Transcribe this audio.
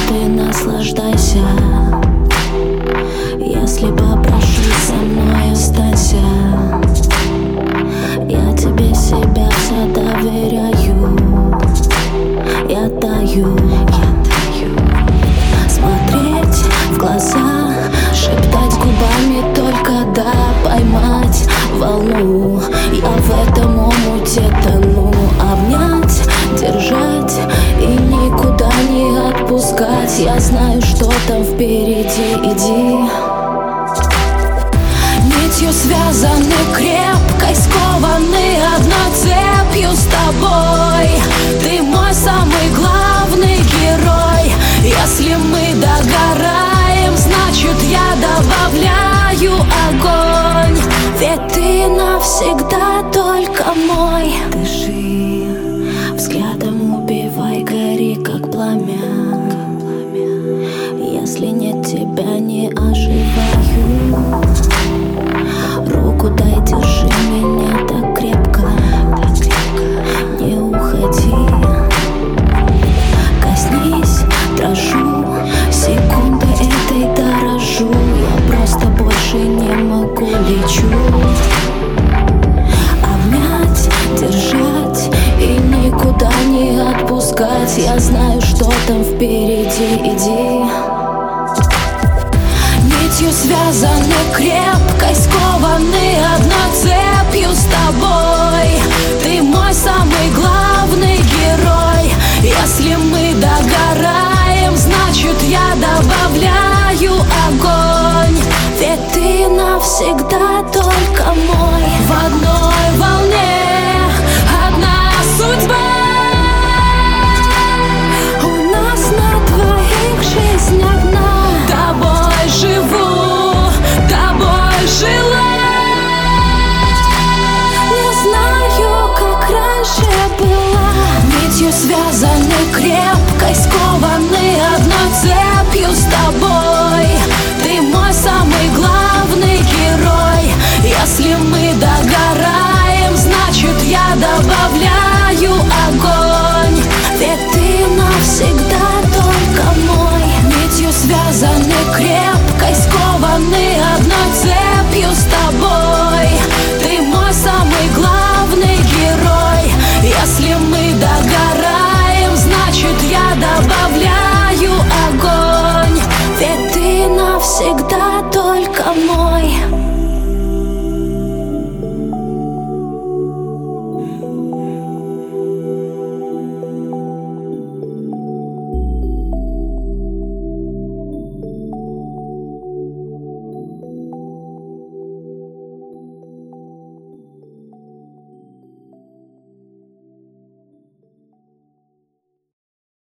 ты наслаждайся. Если попрошу, со мной останься. Я тебе себя вся доверяю. Я таю. Смотреть в глаза, шептать губами только да, поймать волну. Я в этом омуте тону. Обнять, держать и никуда не отпускать. Я знаю, что там впереди, иди. Нитью связаны крепкой, скованы одной цепью с тобой. Ты мой самый главный герой. Если мы догораем, значит я добавляю огонь. Ведь ты навсегда только мой. Дыши, взглядом убивай, гори как пламя. Если нет тебя, не оживаю. Руку дай, держи меня так крепко. Не уходи. Коснись, дрожу, секунды этой дорожу. Я просто больше не могу, лечу. Обнять, держать и никуда не отпускать. Я знаю, что там впереди, иди. Нитью связаны крепкой, скованы одной цепью с тобой. Ты мой самый главный герой. Если мы догораем, значит я добавляю огонь. Ведь ты навсегда только мой. В одной волне одна судьба. У нас на двоих жизнь одна. Тобой живу, тобой жила. Не знаю, как раньше была. Нитью связаны крепкой, скованы одной цепью с тобой. Ты мой самый главный герой. Если мы